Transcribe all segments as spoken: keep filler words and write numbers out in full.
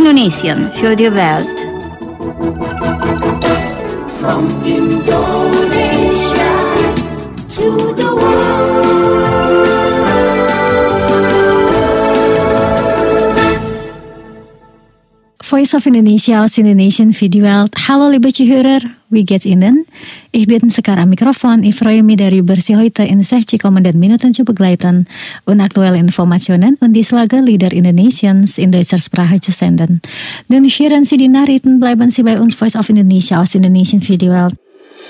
Indonesian für die Welt. From Indonesia to the world. Voice of Indonesia aus Indonesian für die Welt. Hallo liebe Zuhörer, wie geht's Ihnen? Ich bin sekarang Mikrofon, ich freue mich dari bersih heute in sechzig kommenden Minuten zu begleiten und aktuelle Informationen und die Lage Lieder Indonesiens in deutscher Sprache zu senden. Nun hören Sie die Nachrichten, bleiben Sie bei uns Voice of Indonesia aus Indonesian für die Welt.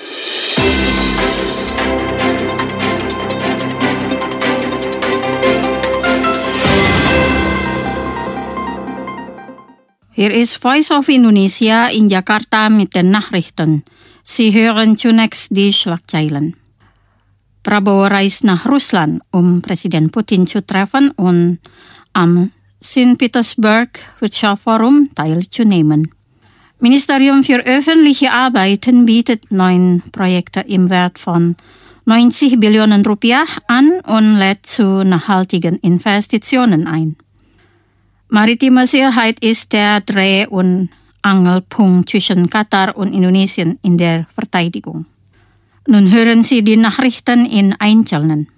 Hier ist Voice of Indonesia in Jakarta mit den Nachrichten. Sie hören zunächst die Schlagzeilen. Prabowo reist nach Russland, um Präsident Putin zu treffen und am Sankt Petersburg Wirtschaftsforum teilzunehmen. Ministerium für öffentliche Arbeiten bietet neun Projekte im Wert von neunzig Billionen Rupiah an und lädt zu nachhaltigen Investitionen ein. Maritime Sicherheit ist der Dreh- und Angelpunkt zwischen Katar und Indonesien in der Verteidigung. Nun hören Sie die Nachrichten in Einzelnen.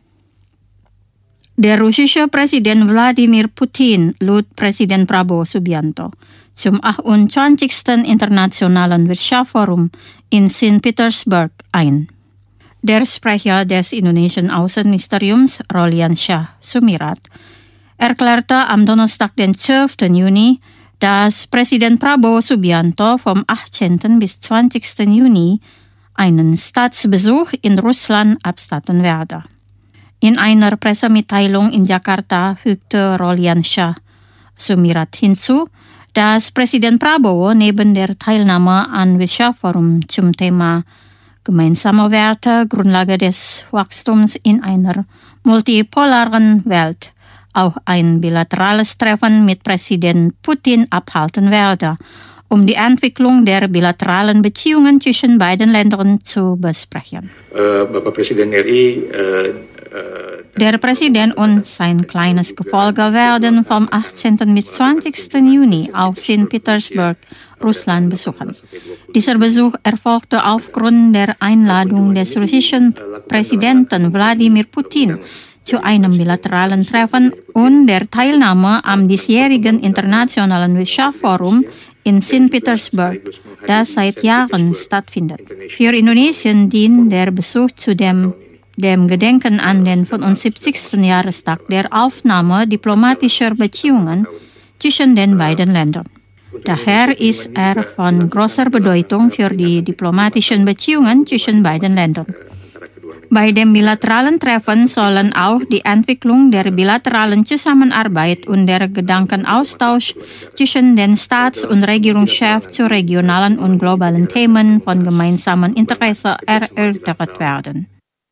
Der russische Präsident Wladimir Putin lud Präsident Prabowo Subianto zum achtundzwanzigsten Internationalen Wirtschaftsforum in Sankt Petersburg ein. Der Sprecher des indonesischen Außenministeriums, Rolian Shah Sumirat, erklärte am Donnerstag, den zwölften Juni, dass Präsident Prabowo Subianto vom achtzehnten bis zwanzigsten Juni einen Staatsbesuch in Russland abstatten werde. In einer Pressemitteilung in Jakarta fügte Rolian Shah Sumirat hinzu, dass Präsident Prabowo neben der Teilnahme an Wirtschaftsforum zum Thema gemeinsame Werte, Grundlage des Wachstums in einer multipolaren Welt auch ein bilaterales Treffen mit Präsident Putin abhalten werde, um die Entwicklung der bilateralen Beziehungen zwischen beiden Ländern zu besprechen. Uh, Bapak Presiden R I, uh, Der Präsident und sein kleines Gefolge werden vom achtzehnten bis zwanzigsten Juni auch Sankt Petersburg, Russland besuchen. Dieser Besuch erfolgte aufgrund der Einladung des russischen Präsidenten Wladimir Putin zu einem bilateralen Treffen und der Teilnahme am diesjährigen Internationalen Wirtschaftsforum in Sankt Petersburg, das seit Jahren stattfindet. Für Indonesien dient der Besuch zudem dem Gedenken an den fünfundsiebzigsten Jahrestag der Aufnahme diplomatischer Beziehungen zwischen den beiden Ländern. Daher ist er von großer Bedeutung für die diplomatischen Beziehungen zwischen beiden Ländern. Bei dem bilateralen Treffen sollen auch die Entwicklung der bilateralen Zusammenarbeit und der Gedankenaustausch zwischen den Staats- und Regierungschefs zu regionalen und globalen Themen von gemeinsamem Interesse erörtert werden.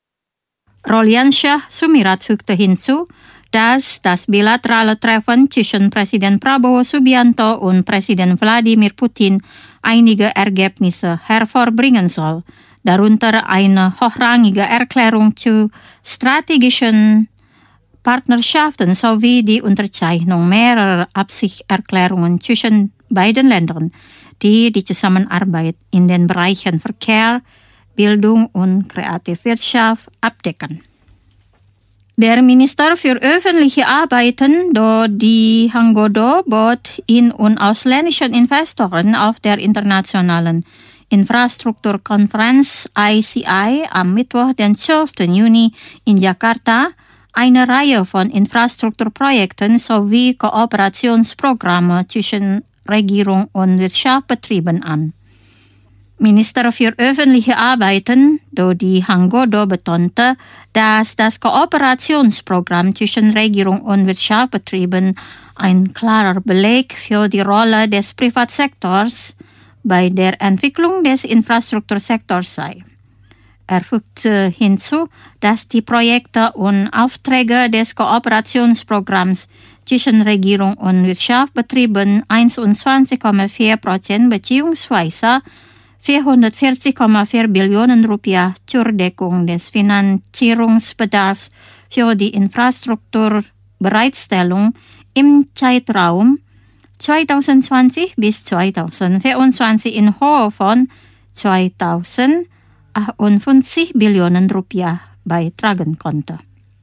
Rolian Shah Sumirat fügte hinzu, dass das bilaterale Treffen zwischen Präsident Prabowo Subianto und Präsident Wladimir Putin einige Ergebnisse hervorbringen soll, darunter eine hochrangige Erklärung zu strategischen Partnerschaften sowie die Unterzeichnung mehrerer Absichtserklärungen zwischen beiden Ländern, die die Zusammenarbeit in den Bereichen Verkehr, Bildung und Kreativwirtschaft abdecken. Der Minister für öffentliche Arbeiten, Dodi Hanggodo, bot in- und ausländischen Investoren auf der internationalen Infrastrukturkonferenz I C I am Mittwoch, den zwölften Juni in Jakarta, eine Reihe von Infrastrukturprojekten sowie Kooperationsprogramme zwischen Regierung und Wirtschaftsbetrieben an. Minister für öffentliche Arbeiten, Dodi Hanggodo, betonte, dass das Kooperationsprogramm zwischen Regierung und Wirtschaftsbetrieben ein klarer Beleg für die Rolle des Privatsektors bei der Entwicklung des Infrastruktursektors sei. Er fügte hinzu, dass die Projekte und Aufträge des Kooperationsprogramms zwischen Regierung und Wirtschaftsbetrieben einundzwanzig Komma vier Prozent bzw. vierhundertvierzig Komma vier Billionen Rupiah zur Deckung des Finanzierungsbedarfs für die Infrastrukturbereitstellung im Zeitraum zwanzig zwanzig bis zwanzig vierundzwanzig in Höhe von zweitausendachthundertfünfzig Billionen Rupiah beitragen konnte.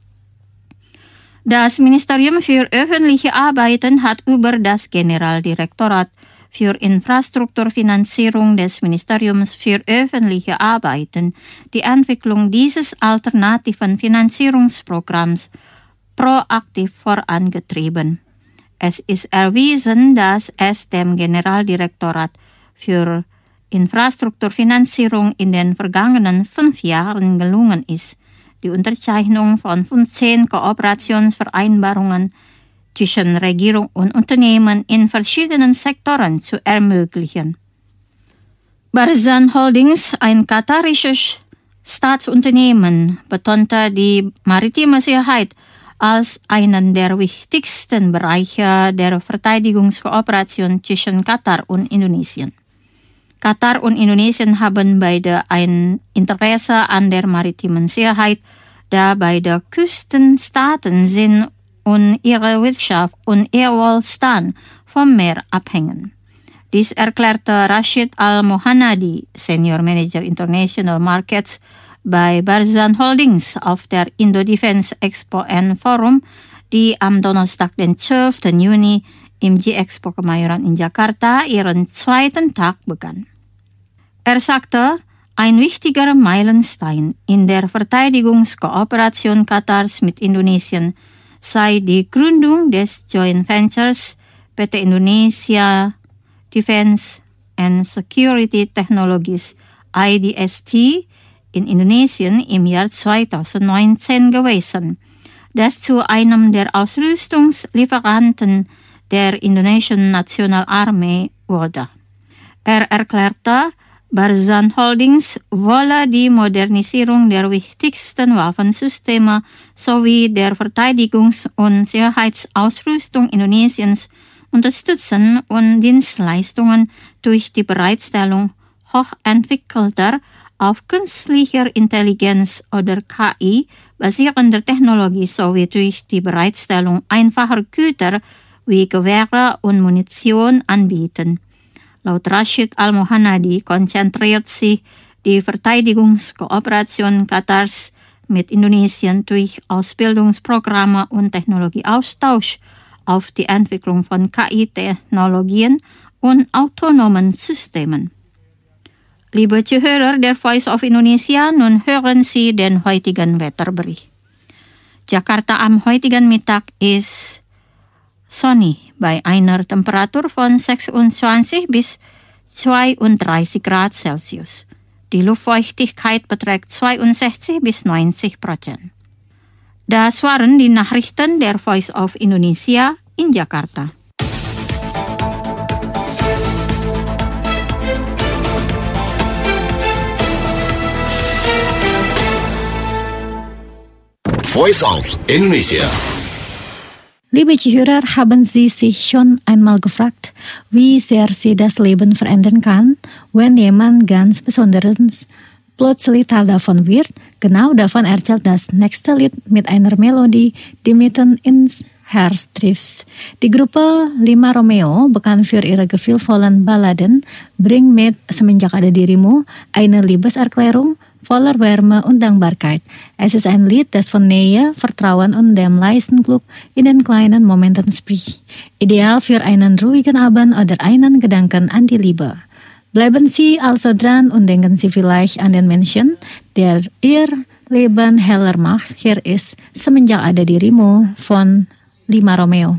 Das Ministerium für öffentliche Arbeiten hat über das Generaldirektorat für Infrastrukturfinanzierung des Ministeriums für öffentliche Arbeiten die Entwicklung dieses alternativen Finanzierungsprogramms proaktiv vorangetrieben. Es ist erwiesen, dass es dem Generaldirektorat für Infrastrukturfinanzierung in den vergangenen fünf Jahren gelungen ist, die Unterzeichnung von fünfzehn Kooperationsvereinbarungen zwischen Regierung und Unternehmen in verschiedenen Sektoren zu ermöglichen. Barzan Holdings, ein katarisches Staatsunternehmen, betonte die maritime Sicherheit als einen der wichtigsten Bereiche der Verteidigungskooperation zwischen Katar und Indonesien. Katar und Indonesien haben beide ein Interesse an der maritimen Sicherheit, da beide Küstenstaaten sind und ihre Wirtschaft und ihr Wohlstand vom Meer abhängen. Dies erklärte Rashid Al-Mohanadi, Senior Manager International Markets bei Barzan Holdings auf der Indo-Defense Expo and Forum, die am Donnerstag, den zwölften Juni im G-Expo Kemayoran in Jakarta ihren zweiten Tag begann. Er sagte, ein wichtiger Meilenstein in der Verteidigungskooperation Katars mit Indonesien sei die Gründung des Joint Ventures P T Indonesia Defense and Security Technologies I D S T in Indonesien im Jahr zweitausendneunzehn gewesen, das zu einem der Ausrüstungslieferanten der indonesischen Nationalarmee wurde. Er erklärte, Barzan Holdings wolle die Modernisierung der wichtigsten Waffensysteme sowie der Verteidigungs- und Sicherheitsausrüstung Indonesiens unterstützen und Dienstleistungen durch die Bereitstellung hochentwickelter, auf künstlicher Intelligenz oder K I basierender Technologie sowie durch die Bereitstellung einfacher Güter wie Gewehre und Munition anbieten. Laut Rashid Al-Mohanadi konzentriert sich die Verteidigungskooperation Katars mit Indonesien durch Ausbildungsprogramme und Technologieaustausch auf die Entwicklung von K I-Technologien und autonomen Systemen. Liebe Zuhörer der Voice of Indonesia, nun hören Sie den heutigen Wetterbericht. Jakarta am heutigen Mittag ist sonnig bei einer Temperatur von sechsundzwanzig bis zweiunddreißig Grad Celsius. Die Luftfeuchtigkeit beträgt zweiundsechzig bis neunzig Prozent. Das waren die Nachrichten der Voice of Indonesia in Jakarta. Voice of Indonesia. Liebe Zuhörer, haben Sie sich schon einmal gefragt, wie sehr Sie das Leben verändern kann, wenn jemand ganz Besonderes plötzlich Teil davon wird? Genau davon erzählt das nächste Lied mit einer Melodie, die mitten ins Herz trifft. Die Gruppe Lima Romeo, bekannt für ihre gefühlvollen Balladen, bringt mit Semenjak Ada Dirimu eine Liebeserklärung voller Wärme und Dankbarkeit. Es ist ein Lied, das von Nähe, Vertrauen und dem leisen Glück in den kleinen Momenten spricht. Ideal für einen ruhigen Abend oder einen Gedanken an die Liebe. Bleiben Sie also dran und denken Sie vielleicht an den Menschen, der Ihr Leben heller macht. Hier ist Semenjak Ada Dirimu von Lima Romeo.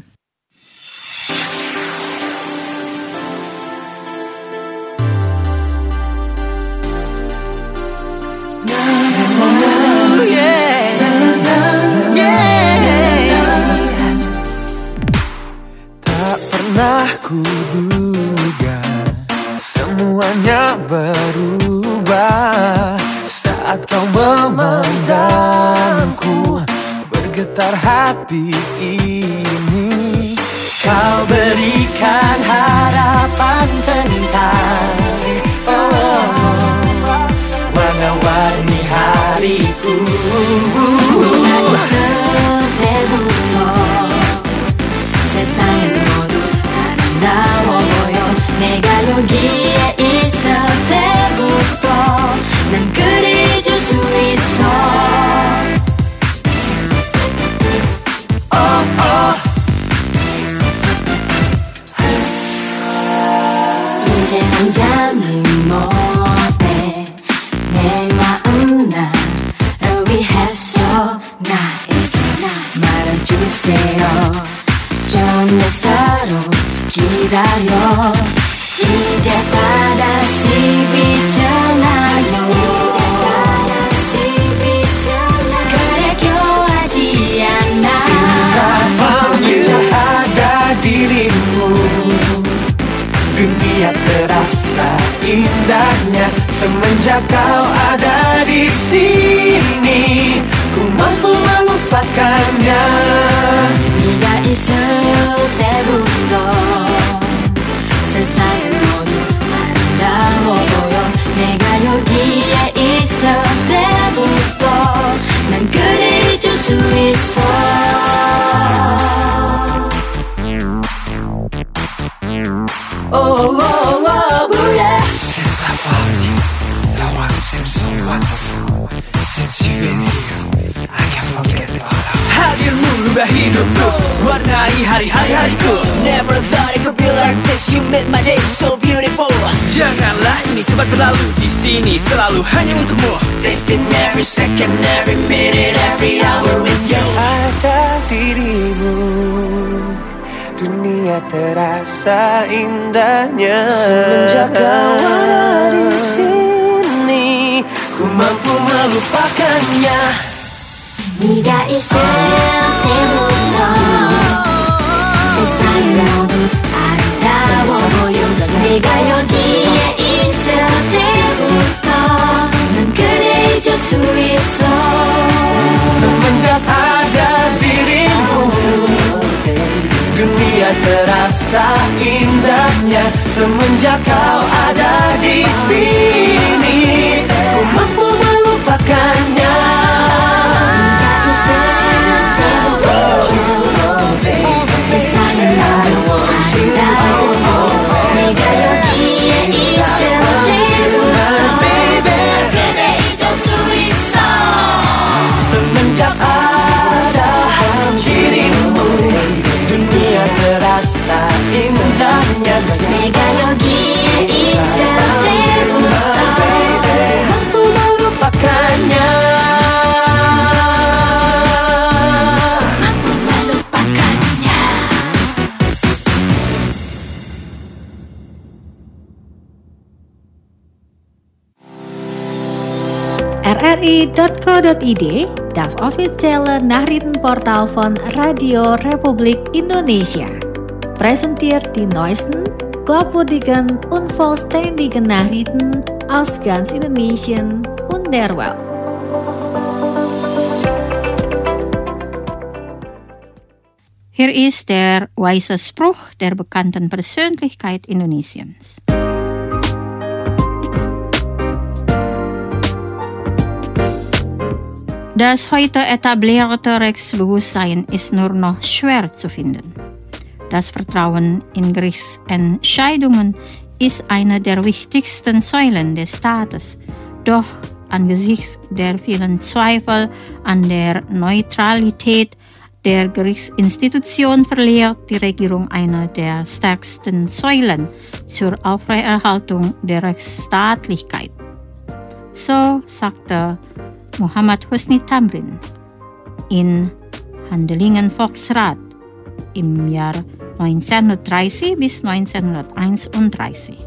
Pernah kuduga semuanya berubah saat kau memandangku, bergetar hati ini. Kau berikan harapan tentang oh, warna-warni hariku. 세상을 모두 아름다운 여기에 있을 때부터 난 그리줄 수 있어. oh, oh. 이제 난 잠이 못해. 내 마음 나를 위해서 나에게 말해주세요. 좀 더 서로 기다려. 이제 다다시 비잖아요. 이제 다다시 비잖아요. 그래 교하지 않아. Semenjak ada dirimu, dunia terasa indahnya. Semenjak kau ada di sini, ku mampu melupakannya. 네가 있을 때부터 세상이 모두 아름다워 보여. 내가 여기에 있을 때부터 난 그래줄 수 있어. Oh, oh, oh, oh, yeah. Since I found you, the world seems so wonderful. Since you've been here, I can't forget about it. 하dirmu merubah hidupku, warnai hari-hari-hariku. Never thought it could be like this. You made my day so beautiful. Janganlah ini cepat berlalu, di sini selalu hanya untukmu. Tasting every second, every minute, every hour with you. Ada dirimu, dunia terasa indahnya. Semenjak kau ada di sini, ku mampu melupakannya. 네가 있을 때부터 세상이 모두 아름다워 보여. 내가 여기에 있을 때부터 난 그래줄 수 있어. Semenjak ada dirimu, dunia terasa indahnya. Semenjak kau ada di sini, ku mampu melupakannya. 세상이 모두 아름다워. 내가 여기에 있을 때부터 그대 잊을 수 있어. Semenjak ada dirimu, dunia terasa indahnya. 내가 여기에 있을 때부터 mampu melupakannya. r r i dot co dot i d, das officiële nachrichtenportaal van Radio Republik Indonesia. Presenteert die neuesten, glaubwürdigen und vollständigen Nachrichten aus ganz Indonesien und der Welt. Hier ist der weise Spruch der bekannten Persönlichkeit Indonesiens. Das heute etablierte Rechtsbewusstsein ist nur noch schwer zu finden. Das Vertrauen in Gerichtsentscheidungen ist eine der wichtigsten Säulen des Staates. Doch angesichts der vielen Zweifel an der Neutralität der Gerichtsinstitution verliert die Regierung eine der stärksten Säulen zur Aufrechterhaltung der Rechtsstaatlichkeit. So sagte Muhammad Husni Tamrin in Handelingen Volksrat im Jahr neunzehnhundertdreißig bis neunzehnhunderteinunddreißig.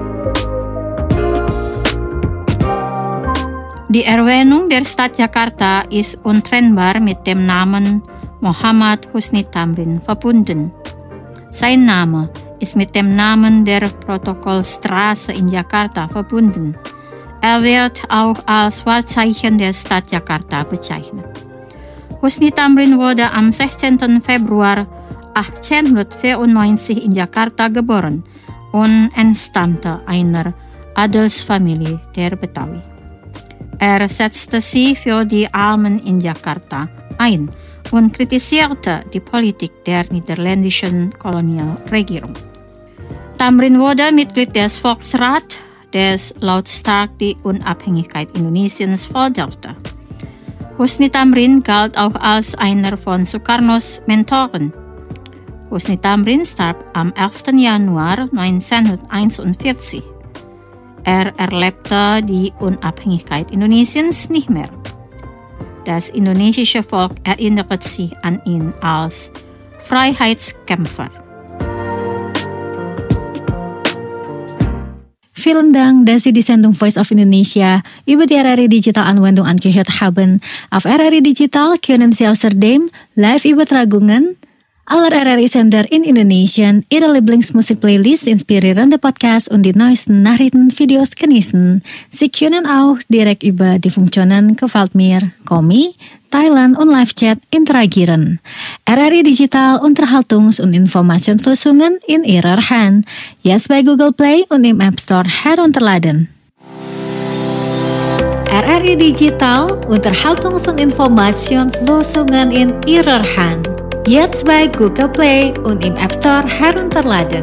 Die Erwähnung der Stadt Jakarta ist untrennbar mit dem Namen Muhammad Husni Tamrin verbunden. Sein Name ist mit dem Namen der Protokollstraße in Jakarta verbunden. Er wird auch als Wahrzeichen der Stadt Jakarta bezeichnet. Husni Tamrin wurde am sechzehnten Februar achtzehnhundertvierundneunzig in Jakarta geboren und entstammte einer Adelsfamilie der Betawi. Er setzte sich für die Armen in Jakarta ein und kritisierte die Politik der niederländischen Kolonialregierung. Tamrin wurde Mitglied des Volksrat, des lautstark die Unabhängigkeit Indonesiens forderte. Husni Tamrin galt auch als einer von Sukarnos Mentoren. Husni Tamrin starb am elften Januar neunzehnhunderteinundvierzig. Er erlebte die Unabhängigkeit Indonesiens nicht mehr. Das indonesische Volk erinnert sich an ihn als Freiheitskämpfer. Vielen Dank, dass Sie die Sendung Voice of Indonesia über die R R I Digital Anwendung angehört haben. Auf R R I Digital können Sie außerdem Live-Übertragungen aller R R I-Sender in Indonesien, Ihre Lieblingsmusik-Playlist, inspirierende Podcasts und die neuesten Nachrichten, Videos genießen. Sie können auch direkt über die Funktionen Gefällt mir, Komi, Thailand und Live-Chat interagieren. R R I Digital Unterhaltungs- und Informationslösungen in Ihrer Hand. Jetzt bei Google Play und im App Store herunterladen. R R I Digital Unterhaltungs- und Informationslösungen in Ihrer Hand. Jetzt bei Google Play und im App Store herunterladen.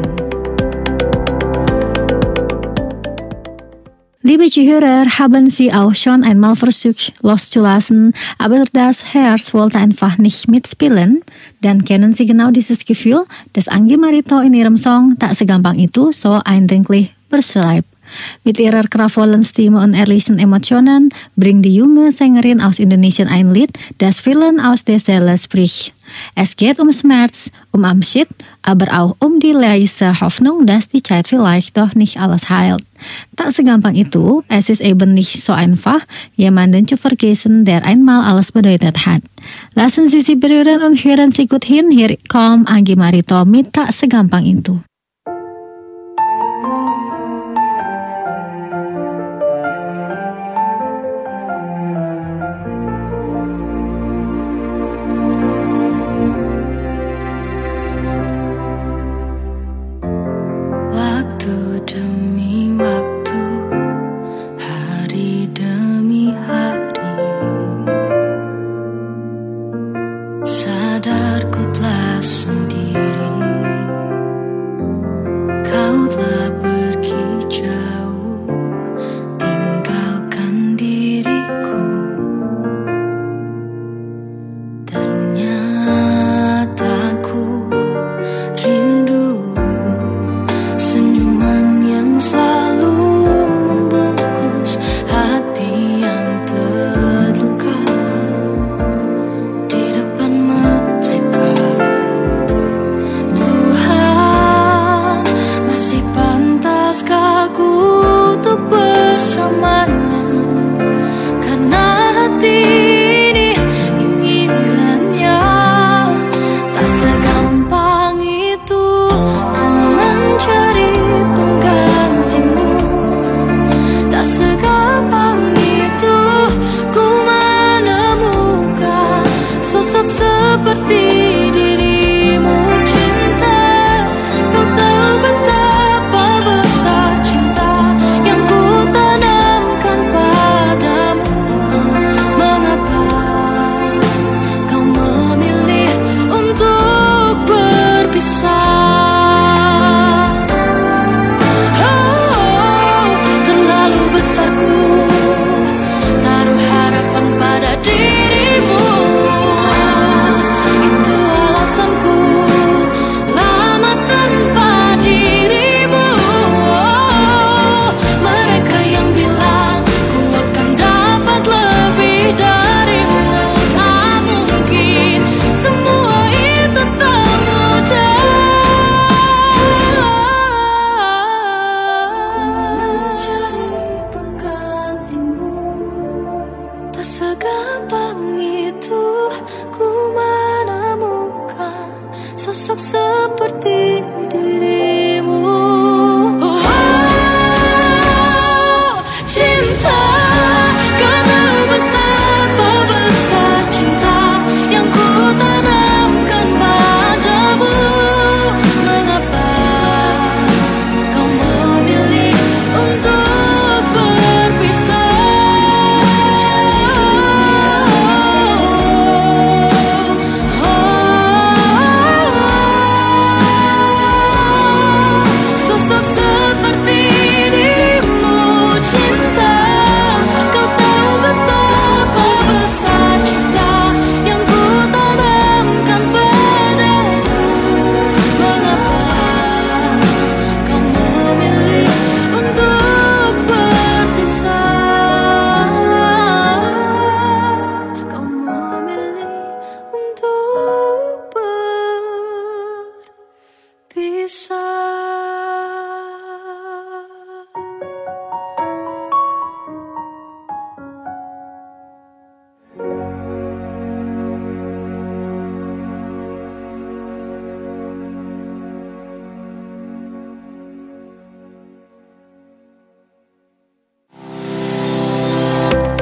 Liebe Zuhörer, haben Sie auch schon einmal versucht loszulassen, aber das Herz wollte einfach nicht mitspielen? Dann kennen Sie genau dieses Gefühl, das Anggi Marito in ihrem Song Tak Segampang Itu so eindringlich beschreibt. Mit ihrer kraftvollen Stimme und ehrlichen Emotionen bringt die junge Sängerin aus Indonesien ein Lied, das vielen aus der Seele spricht. Es geht um Schmerz, um Abschied, aber auch um die leise Hoffnung, dass die Zeit vielleicht doch nicht alles heilt. Tak segampang itu, es ist eben nicht so einfach, jemanden zu vergessen, der einmal alles bedeutet hat. Lassen Sie sich berühren und hören Sie gut hin, hier kommt Anggi Marito mit Tak Segampang Itu. Sadarku telah sendiri, kau telah pergi jauh, tinggalkan diriku. Ternyata ku rindu senyuman yang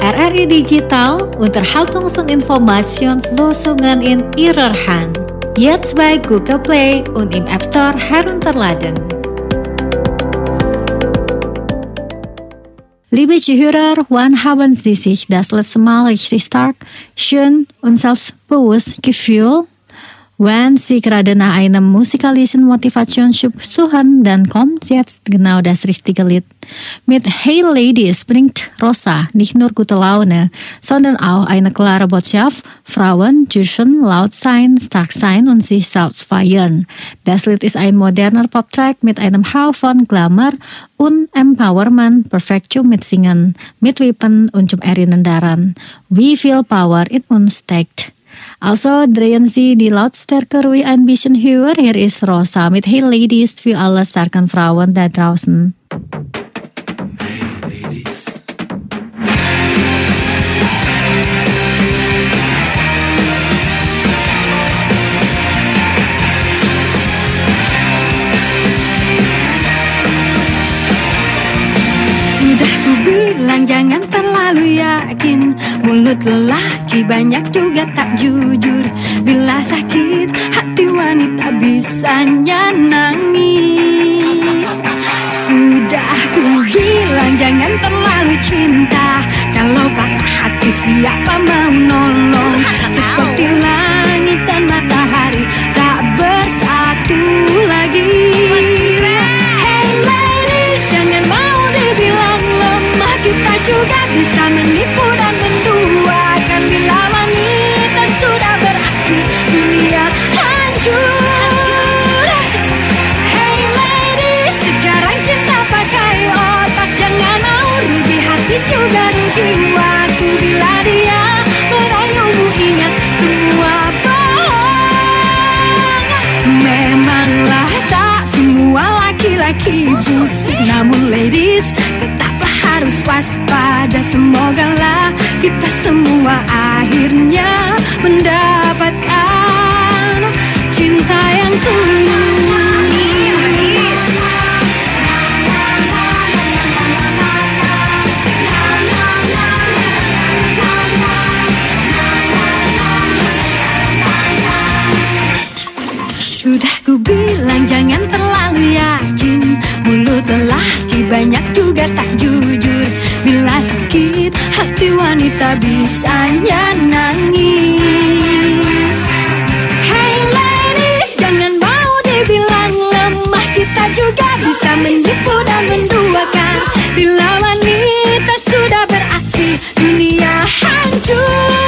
R R I Digital Unterhaltungsinformationslösungen in Ihrer Hand. Jetzt bei Google Play und im App Store herunterladen. Liebe Zuhörer, wann haben Sie sich das letzte Mal richtig stark, schön und selbstbewusst gefühlt? Wenn Sie gerade nach einem musikalischen Motivationsschub suchen, dann kommt jetzt genau das richtige Lied. Mit Hey Ladies bringt Rosa nicht nur gute Laune, sondern auch eine klare Botschaft, Frauen dürfen laut sein, stark sein und sich selbst feiern. Das Lied ist ein moderner Pop-Track mit einem Hauch von Glamour und Empowerment, perfekt zum Mitsingen, Mitwippen und zum Erinnern daran. We feel power in uns steckt. Also drehen Sie die Lautstärke ruhig ein bisschen höher. Hier ist Rosa mit Hey Ladies für alle starken Frauen da draußen. Sudah ku bilang jangan terlalu yakin, mulut lelaki banyak juga tak jujur. Bila sakit hati wanita bisanya nangis. Sudah ku bilang jangan terlalu cinta, kalau patah hati siapa mau nolong. Seperti langit dan matahari tak bersatu lagi. Kita juga bisa menipu dan menduakan. Bila wanita sudah beraksi, dunia hancur. Hey ladies, sekarang cinta pakai otak. Jangan mau rugi hati juga rugi waktu. Bila dia merayumu ingat semua bohong. Memanglah tak semua laki-laki busuk, namun ladies tetaplah harus waspada. Semogalah kita semua akhirnya mendapatkan cinta yang tulus. Sudah ku bilang jangan terlalu yakin, mulut lelaki banyak juga tak jujur. Bila sakit hati wanita bisanya nangis. Hey ladies, jangan mau dibilang lemah. Kita juga bisa menipu dan menduakan. Bila wanita sudah beraksi, dunia hancur.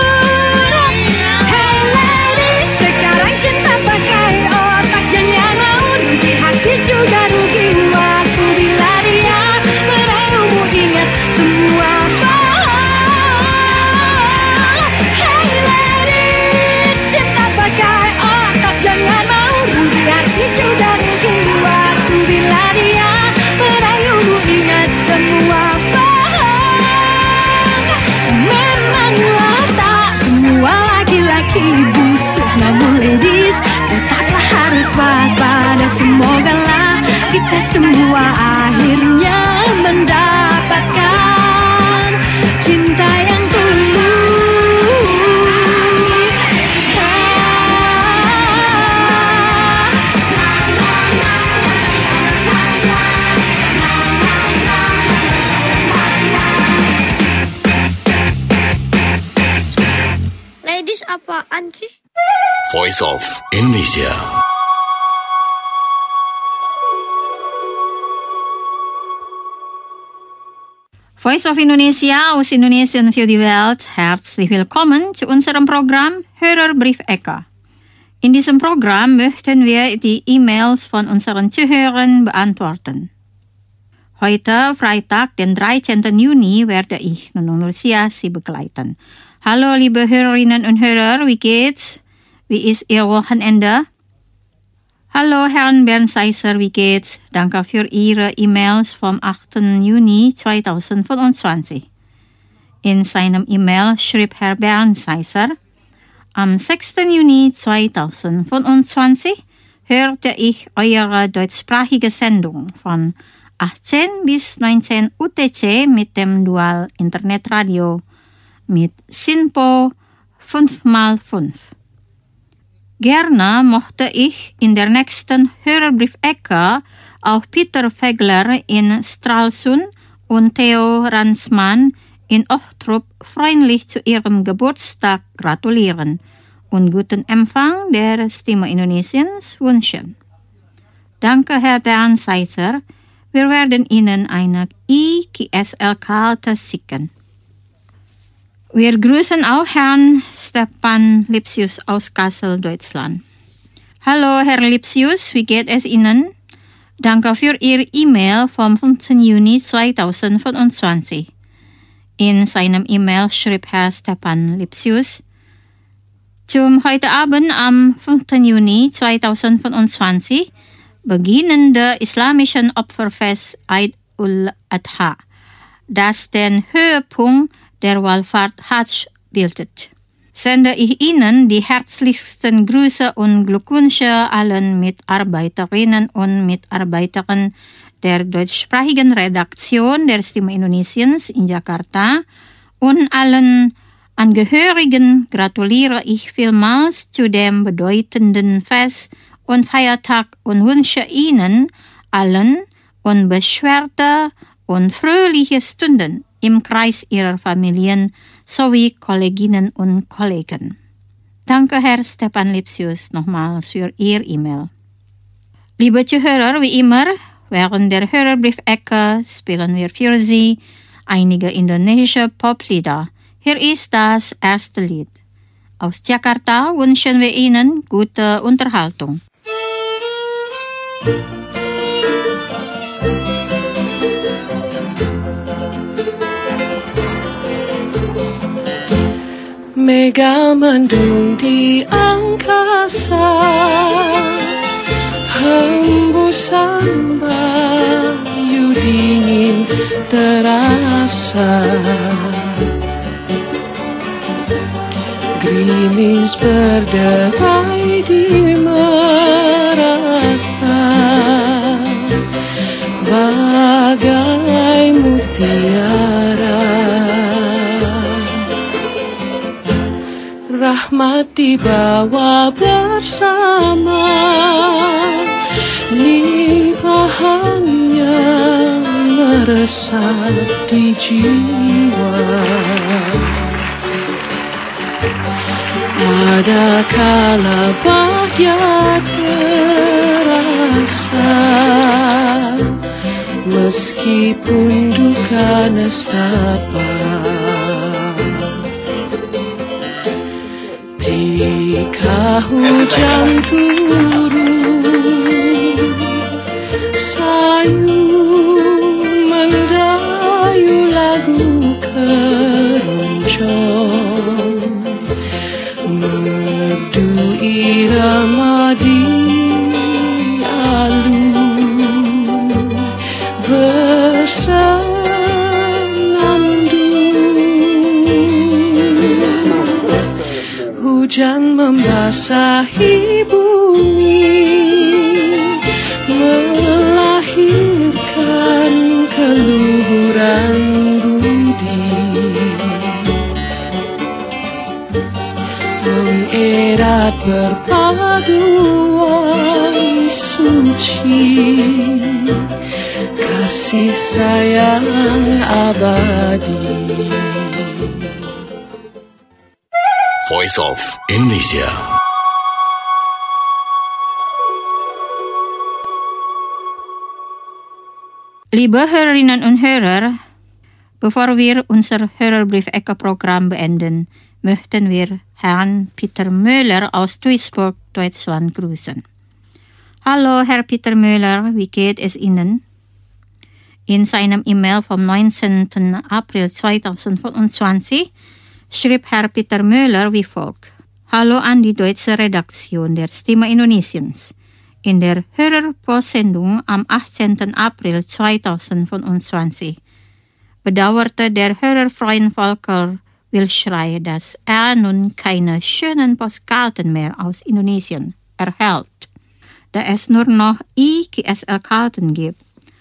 Hey ladies, sekarang cinta pakai otak. Jangan mau rugi hati juga rugi waktu. Bila dia merayumu ingat semua bohong. Hey ladies, cinta pakai otak. Jangan mau rugi hati juga rugi waktu. Bila dia merayumu ingat semua bohong. Memanglah tak semua laki-laki busuk, namun ladies tetaplah harus waspada. Semogalah kita semua akhirnya mendapatkan cinta yang tulus. Ladies apaan sih? Voice of Indonesia. Voice of Indonesia aus Indonesien für die Welt. Herzlich willkommen zu unserem Programm Hörerbrief-Ecke. In diesem Programm möchten wir die E-Mails von unseren Zuhörern beantworten. Heute, Freitag, den dreizehnten Juni, werde ich Nunung Lucia Sie begleiten. Hallo liebe Hörerinnen und Hörer, wie geht's? Wie ist Ihr Wochenende? Hallo Herrn Bernd Seisser, wie geht's? Danke für Ihre E-Mails vom achten Juni zweitausendfünfundzwanzig. In seinem E-Mail schrieb Herr Bernd Seisser: Am sechsten Juni zweitausendfünfundzwanzig hörte ich eure deutschsprachige Sendung von achtzehn bis neunzehn U T C mit dem Dual Internetradio mit SINPO fünf mal fünf. Gerne mochte ich in der nächsten Hörerbriefecke auch Peter Fegler in Stralsund und Theo Ransmann in Ochtrup freundlich zu ihrem Geburtstag gratulieren und guten Empfang der Stimme Indonesiens wünschen. Danke, Herr Bernd Seitzer. Wir werden Ihnen eine I K S L-Karte schicken. Wir grüßen auch Herrn Stefan Lipsius aus Kassel, Deutschland. Hallo, Herr Lipsius, wie geht es Ihnen? Danke für Ihre E-Mail vom fünften Juni zweitausendfünfundzwanzig. In seinem E-Mail schrieb Herr Stefan Lipsius, zum heute Abend am fünften Juni zweitausendfünfundzwanzig beginnende islamischen Opferfest Eid ul-Adha, das den Höhepunkt der Wallfahrt Hajj bildet. Sende ich Ihnen die herzlichsten Grüße und Glückwünsche allen Mitarbeiterinnen und Mitarbeitern der deutschsprachigen Redaktion der Stimme Indonesiens in Jakarta und allen Angehörigen gratuliere ich vielmals zu dem bedeutenden Fest und Feiertag und wünsche Ihnen allen unbeschwerte und fröhliche Stunden im Kreis Ihrer Familien sowie Kolleginnen und Kollegen. Danke, Herr Stefan Lipsius, nochmals für Ihr E-Mail. Liebe Zuhörer, wie immer, während der Hörerbriefecke spielen wir für Sie einige indonesische Poplieder. Hier ist das erste Lied. Aus Jakarta wünschen wir Ihnen gute Unterhaltung. Mega mendung di angkasa, hembusan bayu dingin terasa, gerimis berderai di merata, bagai mutiara. Rahmat dibawa bersama, limpahannya meresap di jiwa. Ada kala bahagia terasa, meskipun duka nestapa. Jika hujan turun, sayu mendayu lagu keroncong, merdu irama di alun bersenandung. Hujan membasahi bumi, melahirkan keluhuran budi, mengerat perpaduan suci, kasih sayang abadi. Voice of Indonesia. Liebe Hörerinnen und Hörer, bevor wir unser Hörerbrief-Ecke-Programm beenden, möchten wir Herrn Peter Möller aus Duisburg, Deutschland grüßen. Hallo, Herr Peter Möller, wie geht es Ihnen? In seinem E-Mail vom neunzehnten April zweitausendfünfundzwanzig schrieb Herr Peter Möller wie folgt. Hallo an die deutsche Redaktion der Stimme Indonesiens. In der Hörerpostsendung am achtzehnten April zweitausendfünfundzwanzig bedauerte der Hörerfreund Volker Wilschrei, dass er nun keine schönen Postkarten mehr aus Indonesien erhält, da es nur noch I K S L-Karten gibt.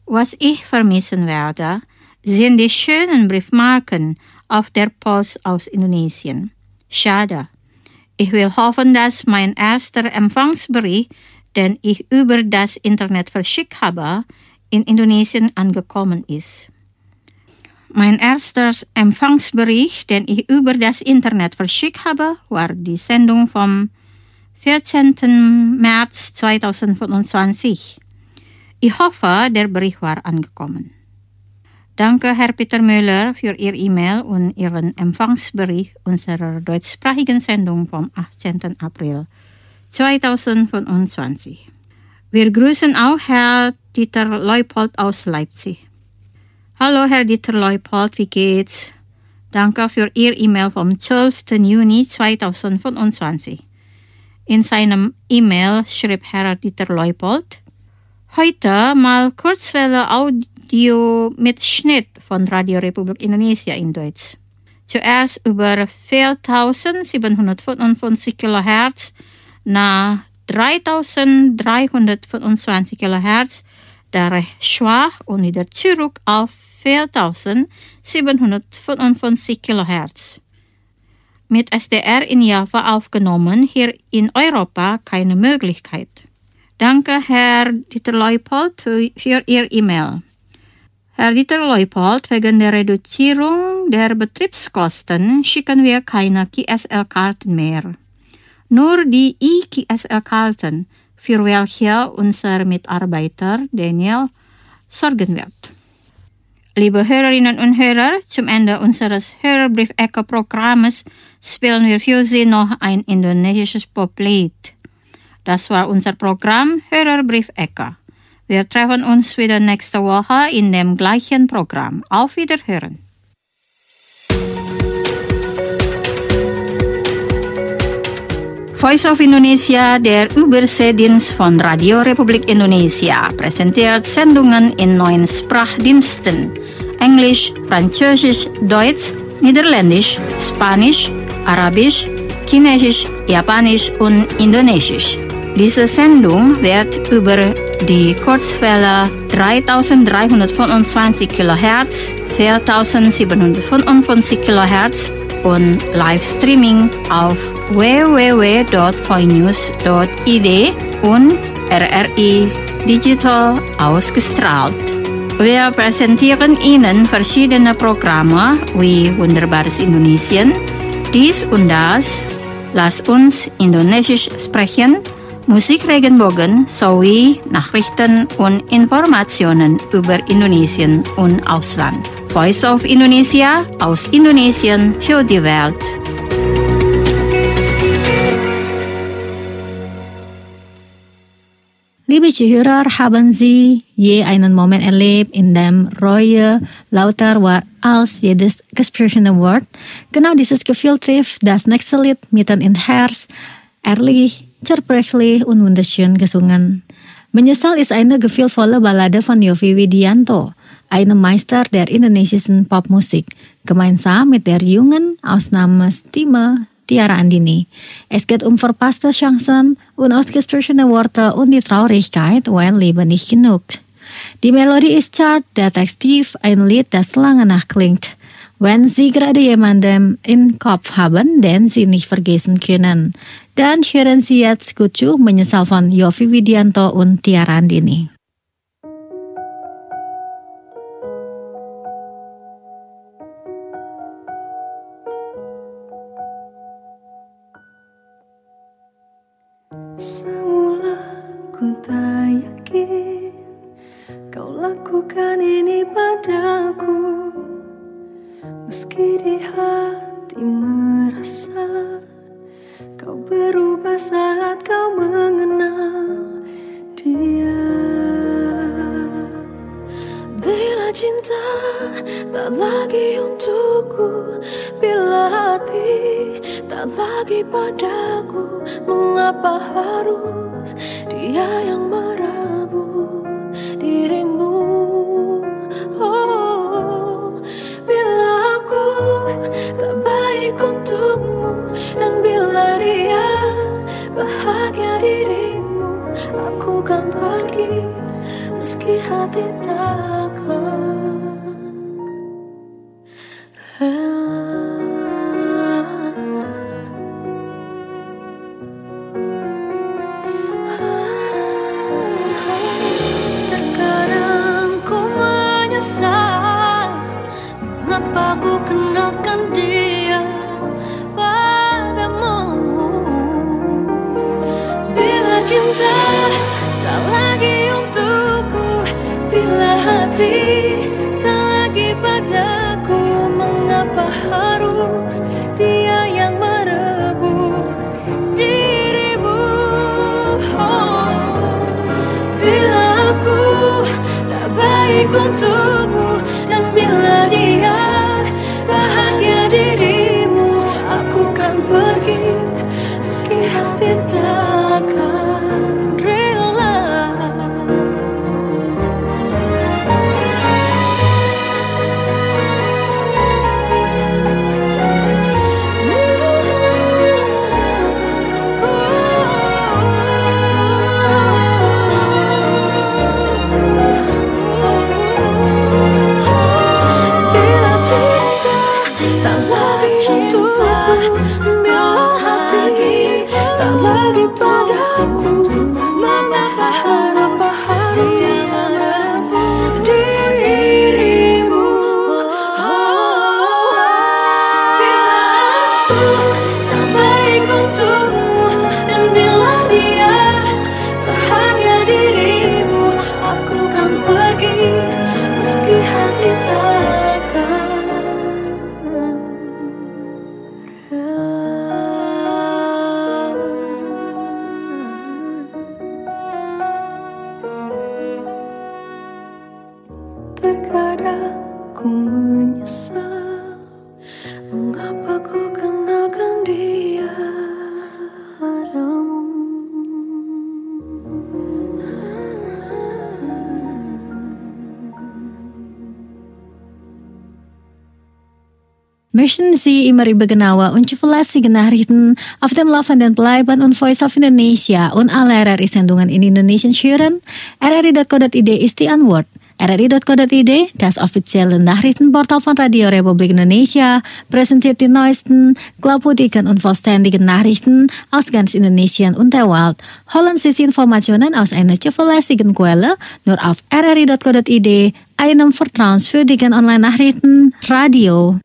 Was ich vermissen werde, sind die schönen Briefmarken auf der Post aus Indonesien. Schade. Ich will hoffen, dass mein erster Empfangsbericht, den ich über das Internet verschickt habe, in Indonesien angekommen ist. Mein erster Empfangsbericht, den ich über das Internet verschickt habe, war die Sendung vom vierzehnten März zweitausendfünfundzwanzig. Ich hoffe, der Bericht war angekommen. Danke, Herr Peter Müller, für Ihr E-Mail und Ihren Empfangsbericht unserer deutschsprachigen Sendung vom achtzehnten April zweitausendfünfundzwanzig. Wir grüßen auch Herr Dieter Leupold aus Leipzig. Hallo, Herr Dieter Leupold, wie geht's? Danke für Ihr E-Mail vom zwölften Juni zweitausendfünfundzwanzig. In seinem E-Mail schrieb Herr Dieter Leupold: Heute mal Kurzwelle Audio mit Schnitt von Radio Republik Indonesia in Deutsch. Zuerst über viertausendsiebenhundertfünfundfünfzig Kilohertz nach dreitausenddreihundertfünfundzwanzig Kilohertz, da recht schwach und wieder zurück auf viertausendsiebenhundertfünfundfünfzig Kilohertz. Mit S D R in Java aufgenommen, hier in Europa keine Möglichkeit. Danke, Herr Dieter Leupold, für, für Ihr E-Mail. Herr Dieter Leupold, wegen der Reduzierung der Betriebskosten schicken wir keine K S L-Karten mehr. Nur die I-K S L-Karten, für welche unser Mitarbeiter Daniel sorgen wird. Liebe Hörerinnen und Hörer, zum Ende unseres Hörerbrief-Echo-Programmes spielen wir für Sie noch ein indonesisches Poplied. Das war unser Programm Hörerbrief-Echo. Wir treffen uns wieder nächste Woche in dem gleichen Programm. Auf Wiederhören. Voice of Indonesia, der Überseedienst von Radio Republik Indonesia, präsentiert Sendungen in neun Sprachdiensten: Englisch, Französisch, Deutsch, Niederländisch, Spanisch, Arabisch, Chinesisch, Japanisch und Indonesisch. Diese Sendung wird über die Kurzwelle dreitausenddreihundertfünfundzwanzig Kilohertz, viertausendsiebenhundertfünfundfünfzig Kilohertz und Livestreaming auf w w w punkt voinews punkt i d und R R I Digital ausgestrahlt. Wir präsentieren Ihnen verschiedene Programme wie Wunderbares Indonesien, dies und das, Lass uns Indonesisch sprechen, Musikregenbogen sowie Nachrichten und Informationen über Indonesien und Ausland. Voice of Indonesia aus Indonesien für die Welt. Liebe Zuhörer, haben Sie je einen Moment erlebt, in dem Reue lauter war als jedes gesprochene Wort? Genau dieses Gefühl trifft das nächste Lied mitten ins Herz, ehrlich, zerbrechlich und wunderschön gesungen. Menyesal ist eine gefühlvolle Ballade von Yovie Widianto, einem Meister der indonesischen Popmusik, gemeinsam mit der jungen Ausnahmestimme Tiara Andini. Es geht um verpasste Chancen, unausgesprochene Worte und die Traurigkeit, wenn Liebe nicht genug. Die Melodie ist zart, der Text tief, ein Lied, das lange nachklingt. Wenn Sie gerade jemanden im Kopf haben, den Sie nicht vergessen können, dann hören Sie jetzt Kucu Menyesal von Yovie Widianto und Tiara Andini. Semula ku tak yakin kau lakukan ini padaku, meski di hati merasa kau berubah saat kau mengenal dia. Bila cinta tak lagi untukku, bila hati tak lagi padaku, mengapa harus dia yang merebut dirimu? Oh, bila aku tak baik untukmu, dan bila dia bahagia dirimu, aku kan pergi meski hati tak hati tak lagi padaku, mengapa harus dia yang merebut dirimu? Oh, bila aku tak baik untukmu, dan bila dia bahagia dirimu, aku kan pergi meski hati takkan rela. Bila cinta tak lagi untukku, bila hati tak lagi padaku, mengapa harus harus merebut dirimu? Bila aku tak baik untukmu, dan bila dia bahagia dirimu, aku kan pergi meski hati takkan terkadang ku menyesal mengapa ku kenalkan dia padamu. Möchten Sie immer über genauer und zuverlässige Nachrichten auf dem laufenden bleiben und Voice of Indonesia und alle R R I-Sendungen in Indonesian hören? R R I dot co dot I D ist die Antwort. R R I dot co dot I D, das offizielle Nachrichtenportal von Radio Republik Indonesia, präsentiert die neuesten, glaubwürdigen und vollständigen Nachrichten aus ganz Indonesien und der Welt. Holen Sie Informationen aus einer zuverlässigen Quelle nur auf R R I dot co dot I D, einem vertrauenswürdigen Online-Nachrichten, Radio.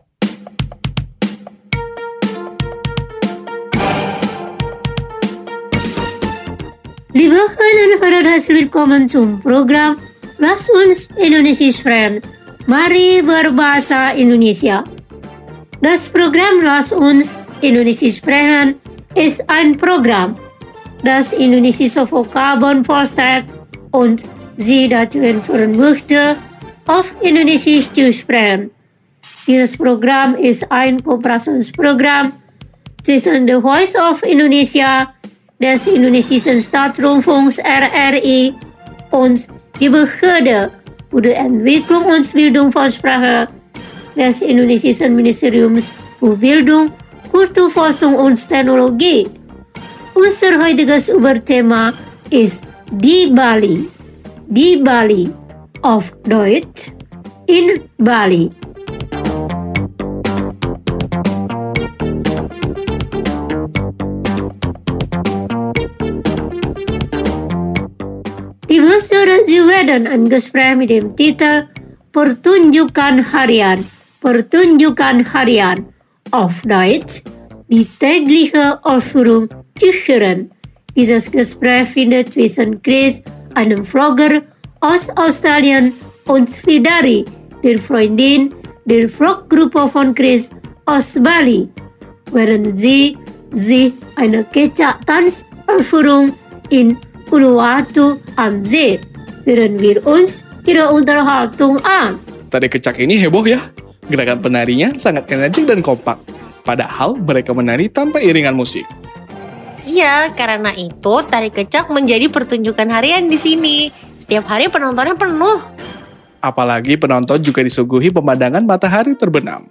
Liebe Hörerinnen und Hörer, herzlich willkommen zum Programm Lass uns Indonesisch sprechen. Mari berbahasa Indonesia. Das Programm Lass uns Indonesisch sprechen ist ein Programm, das indonesische Vokabeln vorstellt und Sie dazu entführen möchte, auf Indonesisch zu sprechen. Dieses Programm ist ein Kooperationsprogramm zwischen The Voice of Indonesia, des indonesischen Staatsrundfunks R R I und die Behörde für die Entwicklung und Bildung von Sprache des indonesischen Ministeriums für Bildung, Kulturforschung und Technologie. Unser heutiges Überthema ist die Bali. Die Bali, auf Deutsch in Bali. Liebe Hörer, Sie werden ein Gespräch mit dem Titel Pertunjukan Harian. Pertunjukan Harian. Auf Deutsch, die tägliche Aufführung zu hören. Dieses Gespräch findet zwischen Chris, einem Vlogger aus Australien, und Fidari, der Freundin der Vloggruppe von Chris aus Bali, während sie sich eine Kecak-Tanzaufführung in Uluwatu ansieht. Hören wir uns ihre Unterhaltung an. Tari kecak ini heboh ya. Gerakan penarinya sangat energik dan kompak. Padahal mereka menari tanpa iringan musik. Iya, karena itu tari kecak menjadi pertunjukan harian di sini. Setiap hari penontonnya penuh. Apalagi penonton juga disuguhi pemandangan matahari terbenam.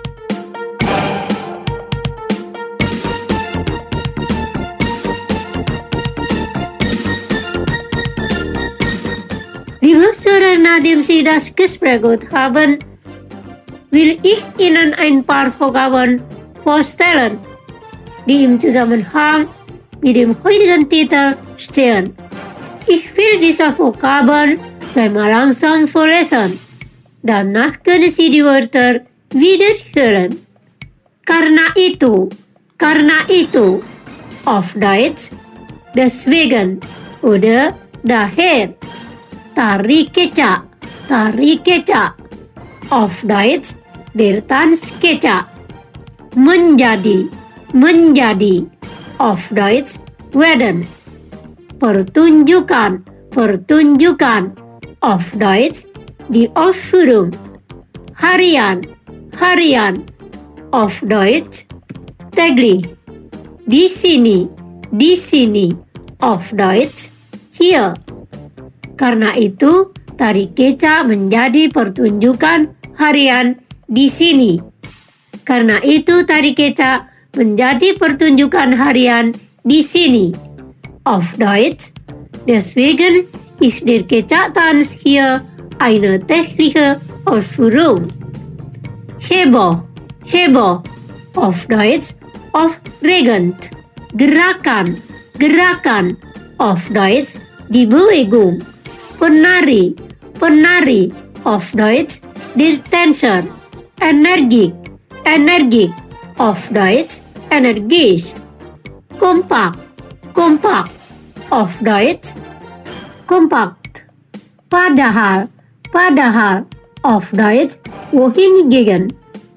Liebe Hörer, nachdem Sie das Gespräch gehört haben, will ich Ihnen ein paar Vokabeln vorstellen, die im Zusammenhang mit dem heutigen Titel stehen. Ich will diese Vokabeln zweimal langsam vorlesen. Danach können Sie die Wörter wiederhören. Karena itu, karena itu, auf Deutsch, deswegen oder daher. Tari kecak, tari kecak. Auf Deutsch, der Tanz kecak. Menjadi, menjadi. Auf Deutsch, werden. Pertunjukan, pertunjukan. Auf Deutsch, die Aufführung. Harian, harian. Auf Deutsch, täglich. Di sini, di sini. Auf Deutsch, hier. Karena itu, tari kecak menjadi pertunjukan harian di sini. Karena itu, tari kecak menjadi pertunjukan harian di sini. Auf Deutsch, deswegen ist der Kecak-Tanz hier eine tägliche Aufführung. Heboh, heboh. Auf Deutsch, aufregend. Gerakan, gerakan. Auf Deutsch, die Bewegung. Penari, penari. Auf Deutsch, der Tänzer. Energik, energik. Auf Deutsch, energisch. Kompak, kompak. Auf Deutsch, kompakt. Padahal, padahal. Auf Deutsch, wohingegen.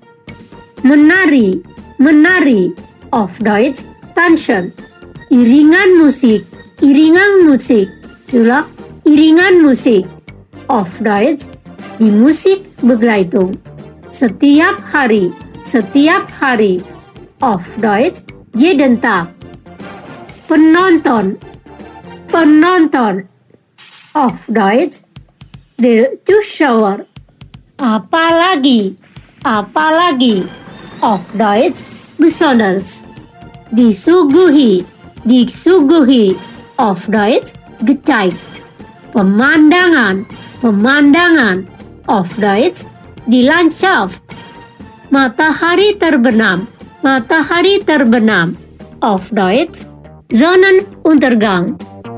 Menari, menari. Auf Deutsch, tanzen. Iringan musik, iringan musik. Itulah iringan musik. Auf Deutsch, die Musikbegleitung. Setiap hari, setiap hari. Auf Deutsch, jeden Tag. Penonton, penonton. Auf Deutsch, der Zuschauer. Apalagi, apalagi. Auf Deutsch, besonders. Disuguhi, disuguhi. Auf Deutsch, gezeigt. Pemandangan, pemandangan. Auf Deutsch, die Landschaft. Matahari terbenam, matahari terbenam. Auf Deutsch, Sonnenuntergang.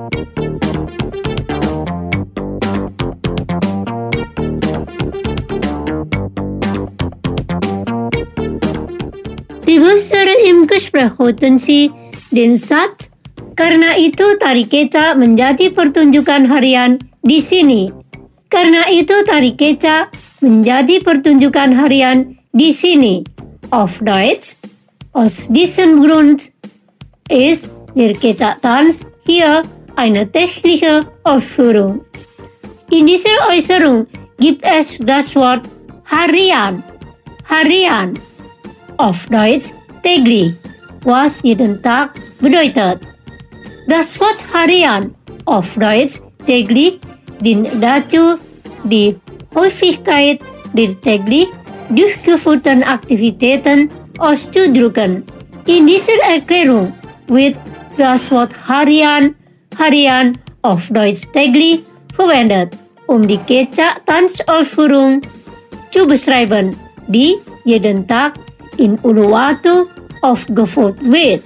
Die Besar im Gespräch hatten sie den Satz, karena itu tari kecak menjadi pertunjukan harian di sini. Karena itu tari kecak menjadi pertunjukan harian di sini. Auf Deutsch, aus diesem Grund ist der Kecak-Tanz hier eine tägliche Aufführung. In dieser Äußerung gibt es das Wort harian, harian. Auf Deutsch täglich, was jeden Tag bedeutet. Das Wort harian auf Deutsch täglich dient dazu, die Häufigkeit der täglich durchgeführten Aktivitäten auszudrücken. In dieser Erklärung wird das Wort harian, harian auf Deutsch täglich verwendet, um die Kecak-Tanzausführung zu beschreiben, die jeden Tag in Uluwatu aufgeführt wird.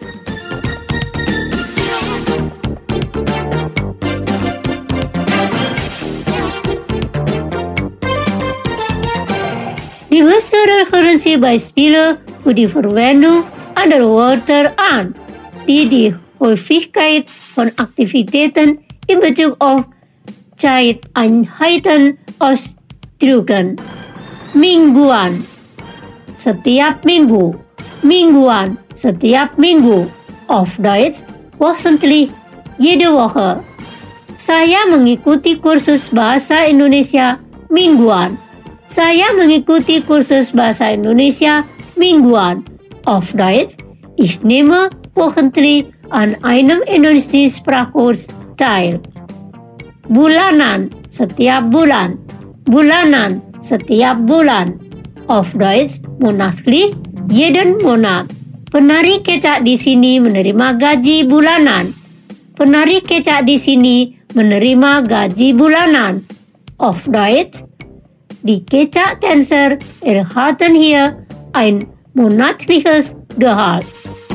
Die bessere Referenziebeispiele für die Verwendung anderer Wörter an, die die Häufigkeit von Aktivitäten in Bezug auf Zeiteinheiten ausdrücken. Mingguan, setiap minggu. Mingguan, setiap minggu. Auf Deutsch, wöchentlich, jede Woche. Saya mengikuti kursus bahasa Indonesia mingguan. Saya mengikuti kursus bahasa Indonesia mingguan. Auf Deutsch, ich nehme wöchentlich an einem indonesianischen Sprachkurs teil. Bulanan, setiap bulan. Bulanan, setiap bulan. Auf Deutsch, monatlich, jeden Monat. Penari kecak di sini menerima gaji bulanan. Penari kecak di sini menerima gaji bulanan. Auf Deutsch, die Kecak-Tänzer erhalten hier ein monatliches Gehalt.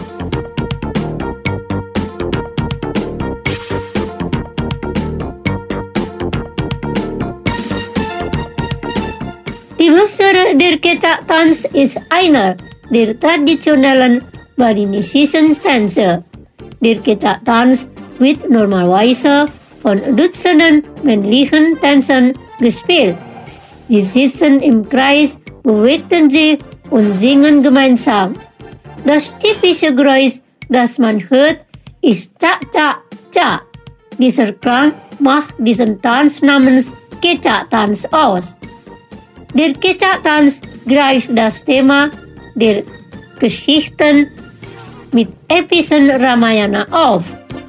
Die Besar der Kecak-Tanz ist einer der traditionellen balinesischen Tänze. Der Kecak-Tanz wird normalerweise von Dutzenden männlichen Tänzern gespielt. Sie sitzen im Kreis, bewegten sich und singen gemeinsam. Das typische Geräusch, das man hört, ist Cha-Cha-Cha. Dieser Klang macht diesen Tanz namens Kecak-Tanz aus. Der Kecak-Tanz greift das Thema der Geschichten mit epischen Ramayana auf.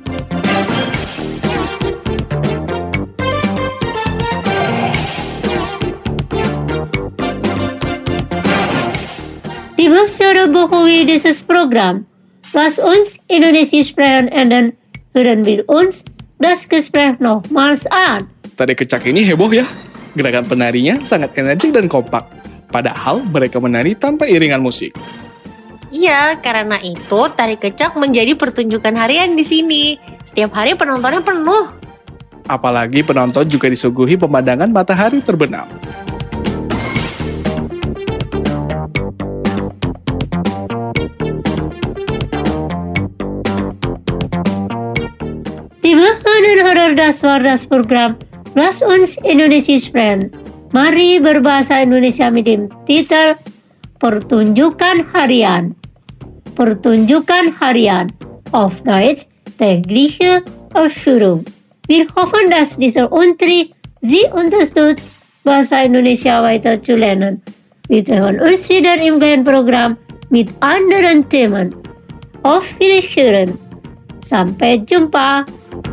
Liebe Hörer, bevor dieses Programm, lass uns Indonesisch sprechen und dann hören wir uns das Gespräch nochmals an. Tari Kecak ini heboh ya. Gerakan penarinya sangat energik dan kompak. Padahal mereka menari tanpa iringan musik. Iya, karena itu tari kecak menjadi pertunjukan harian di sini. Setiap hari penontonnya penuh. Apalagi penonton juga disuguhi pemandangan matahari terbenam. Liebe Hörer das war das Programm Lass uns Indonesisch sprechen. Mari berbahasa Indonesia mit dem Titel Pertunjukan Harian. Pertunjukan Harian. Auf Deutsch tägliche Ausführung. Wir hoffen, dass dieser Unterricht Sie unterstützt, Bahasa Indonesia weiter zu lernen. Wir hören uns wieder im gleichen Programm mit anderen Themen. Auf Wiederhören. Sampai jumpa.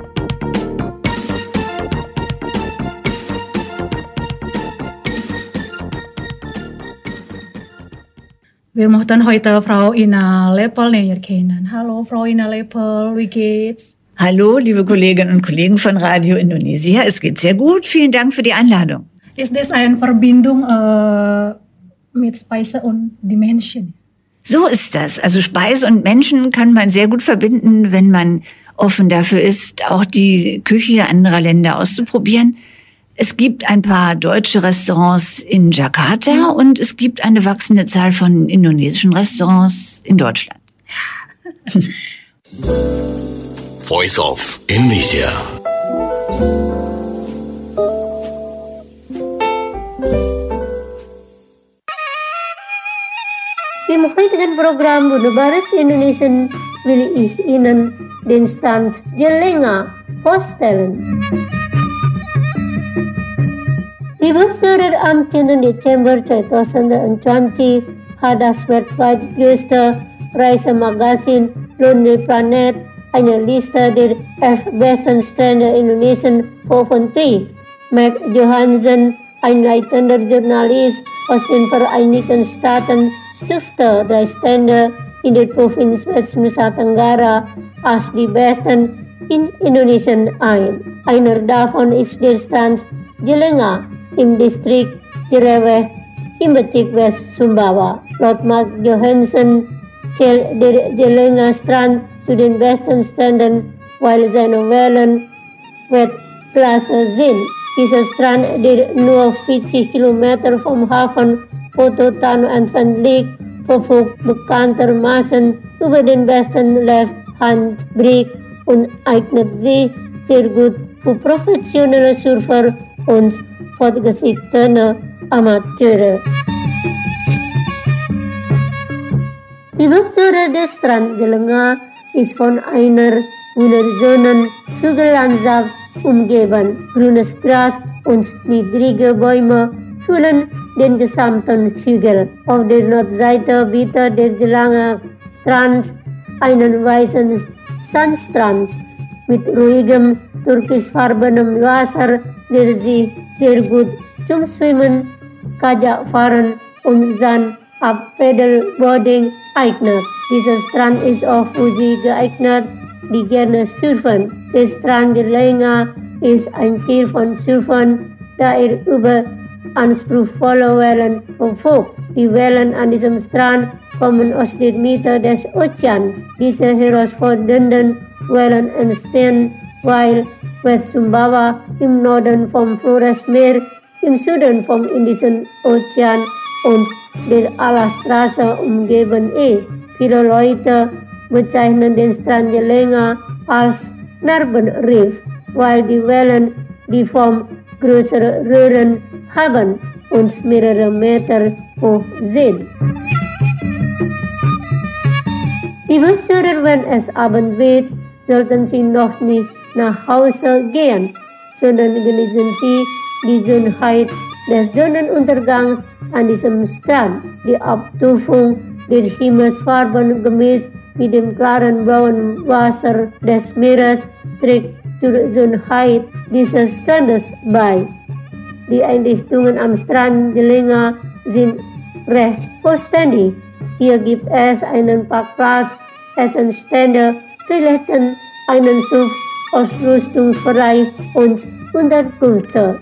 Wir möchten heute Frau Ina Lepel näher kennen. Hallo Frau Ina Lepel, wie geht's? Hallo, liebe Kolleginnen und Kollegen von Radio Indonesia. Es geht sehr gut. Vielen Dank für die Einladung. Ist das eine Verbindung äh, mit Speise und die Menschen? So ist das. Also Speise und Menschen kann man sehr gut verbinden, wenn man offen dafür ist, auch die Küche anderer Länder auszuprobieren. Es gibt ein paar deutsche Restaurants in Jakarta und es gibt eine wachsende Zahl von indonesischen Restaurants in Deutschland. Voice of Indonesia. Im heutigen Programm Wunderbares Indonesian will ich Ihnen den Stand Jelenga vorstellen. Liebe Hörer, am zehnten Dezember zweitausendzwanzig hat das weltweit größte Reisemagazin Lonely Planet eine Liste der elf besten Strände Indonesiens veröffentlicht. Mac Johansson, ein leitender Journalist aus den Vereinigten Staaten, stufte drei Strände in der Provinz West-Nusa Tenggara als die besten in Indonesien ein. Einer davon ist der Strand Jelenga im Distrikt Jereweh im Bezirk West Sumbawa. Laut Mark Johansson zählt der Jelenga Strand zu den besten Stränden, weil seine Wellen Weltklasse sind. Dieser Strand, der nur vierzig Kilometer vom Hafen Pototano entfernt liegt, verfügt bekanntermaßen über den besten Left-Hand-Brick und eignet sich sehr gut für professionelle Surfer und fortgeschrittene Amateure. Die Hörer der Strand Jelenga ist von einer wunderschönen Hügellandschaft umgeben. Grünes Gras und niedrige Bäume füllen den gesamten Hügel. Auf der Nordseite bietet der Jelenga Strand einen weißen Sandstrand mit ruhigem türkisfarbenem Wasser, der sich sehr gut zum Schwimmen, Kajakfahren und Sand-Up-Paddleboarding eignet. Dieser Strand ist auch für die geeignet, die gerne surfen. Der Strand Jelenga ist ein Ziel von Surfern, da er über anspruchsvolle Wellen verfügt. Die Wellen an diesem Strand kommen aus der Mitte des Ozeans. Diese herausfordernden Wellen entstehen, weil West Sumbawa im Norden vom Floresmeer, im Süden vom Indischen Ozean und der Alastraße umgeben ist. Viele Leute bezeichnen den Strand Jelenga als Narbenriff, weil die Wellen die Form größerer Röhren haben. und mehrere Meter hoch sind. Liebe Hörer, wenn es Abend wird, sollten Sie noch nicht nach Hause gehen, sondern genießen Sie die Schönheit des Sonnenuntergangs an diesem Strand. Die Abstufung der Himmelsfarben gemischt mit dem klaren blauen Wasser des Meeres trägt zur Schönheit dieses Strandes bei. Die Einrichtungen am Strand Jelinga sind recht vollständig. Hier gibt es einen Parkplatz, Essenstände, Toiletten, einen Schiff, Ausrüstungsverein und Unterkünfte.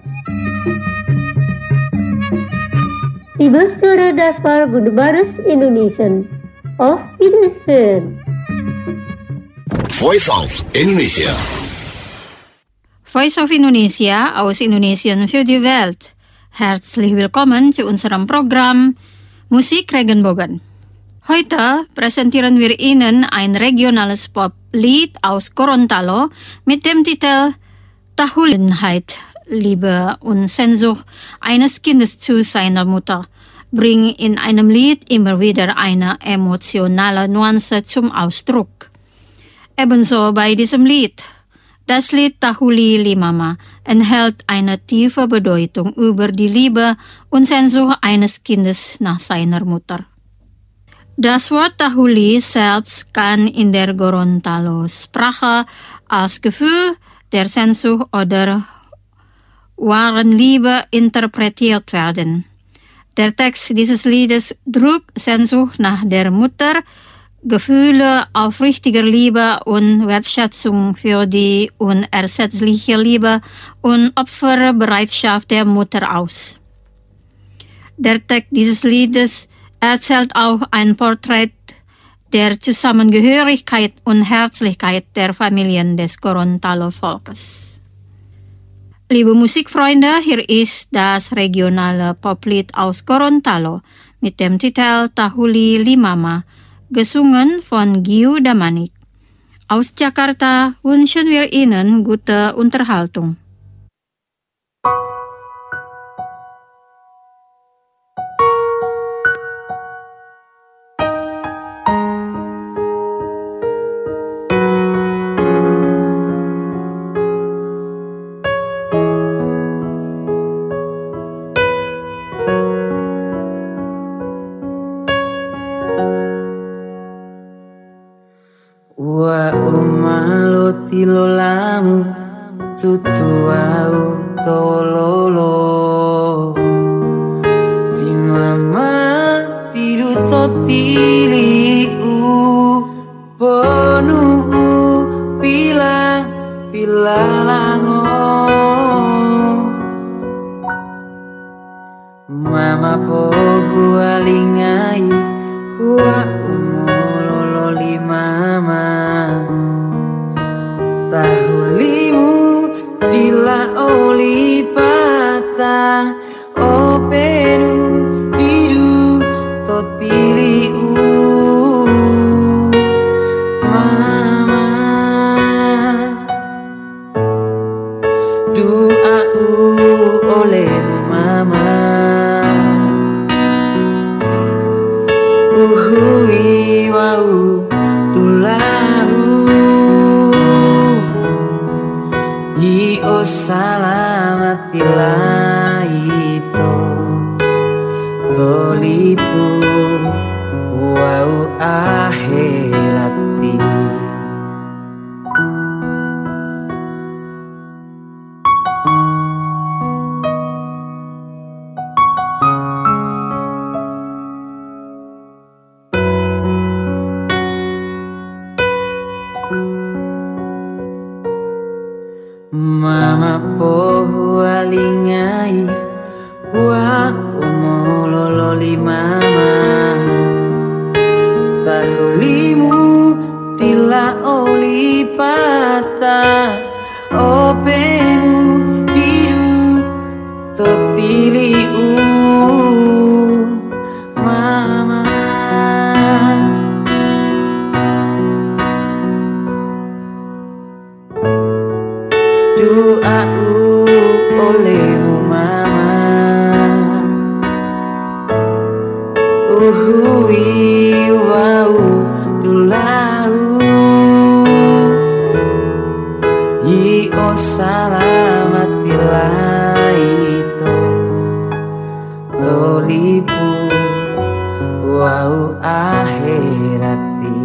Liebe Hörer, das war Gute Bares Indonesien. Auf Wiederhören. Voice of Indonesia. Voice of Indonesia aus Indonesien für die Welt. Herzlich willkommen zu unserem Programm Musik Regenbogen. Heute präsentieren wir Ihnen ein regionales Poplied aus Gorontalo mit dem Titel Tahulinheit, Liebe und Sehnsucht eines Kindes zu seiner Mutter, bringen in einem Lied immer wieder eine emotionale Nuance zum Ausdruck. Ebenso bei diesem Lied. Das Lied Tahuli Limama enthält eine tiefe Bedeutung über die Liebe und Sehnsucht eines Kindes nach seiner Mutter. Das Wort Tahuli selbst kann in der Gorontalo-Sprache als Gefühl der Sehnsucht oder wahren Liebe interpretiert werden. Der Text dieses Liedes drückt Sehnsucht nach der Mutter, Gefühle aufrichtiger Liebe und Wertschätzung für die unersetzliche Liebe und Opferbereitschaft der Mutter aus. Der Text dieses Liedes erzählt auch ein Porträt der Zusammengehörigkeit und Herzlichkeit der Familien des Gorontalo-Volkes. Liebe Musikfreunde, hier ist das regionale Poplied aus Gorontalo mit dem Titel Tahuli Limama, gesungen von Giu Damanik. Aus Jakarta wünschen wir Ihnen gute Unterhaltung. Wa umalo tilolamu tutu au tololo timama tidu totili u ponu pila pila lango mama po hualingai wa umolo limama tahulimu dila oli pata openu didu totili u mama doa u olehmu mama uhui wau dulahu yi o salamatilah itu tolipu wau akhirati mama po hualingai wa umolololi mama tahulimu puhui wau tulau Yi o salamatilah itu Tolipu wau akhirati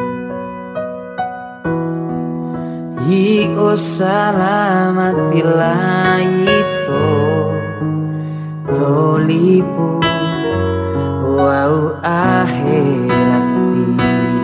Yi o salamatilah itu Tolipu wau akhirati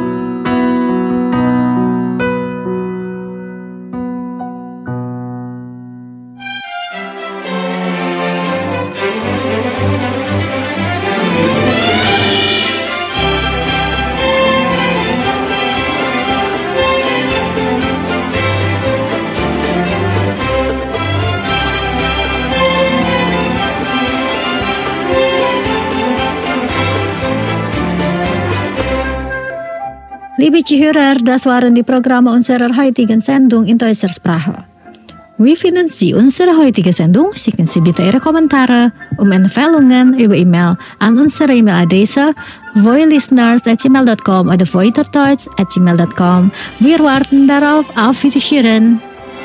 Liebe Zuhörer, das waren die Programme unserer heutigen Sendung in deutscher Sprache. Wie finden Sie unsere heutige Sendung? Schicken Sie bitte Ihre Kommentare und Empfehlungen über E-Mail an unsere E-Mail-Adresse voilisteners at gmail dot com oder voiterdeutsch at gmail dot com. Wir warten darauf. Auf Wiedersehen.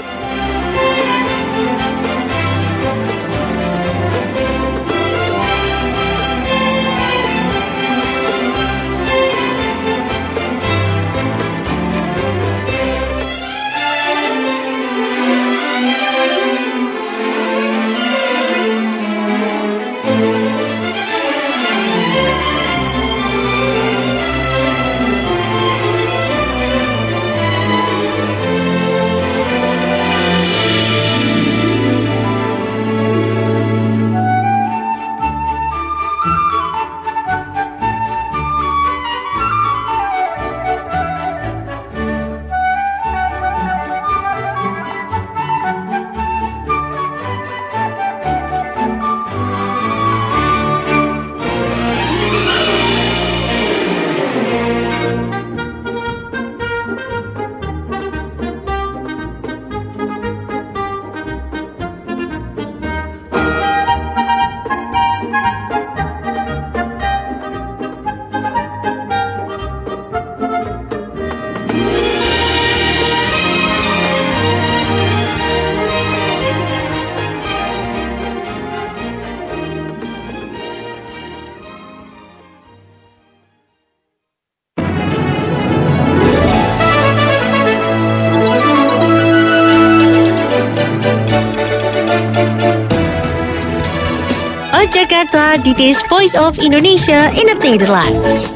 Jakarta, dit is Voice of Indonesia in het Nederlands.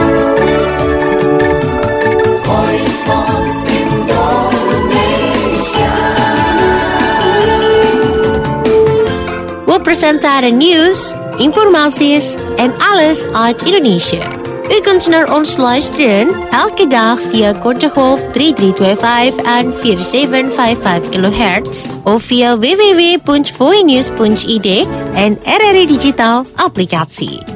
Voice of Indonesia. We presenteren nieuws, informaties en alles uit Indonesia. U kunt naar ons luisteren elke dag via korte golf drie drie twee vijf en vier zeven vijf vijf kilohertz of via w w w punt voinews punt i d en R R I Digital applicatie.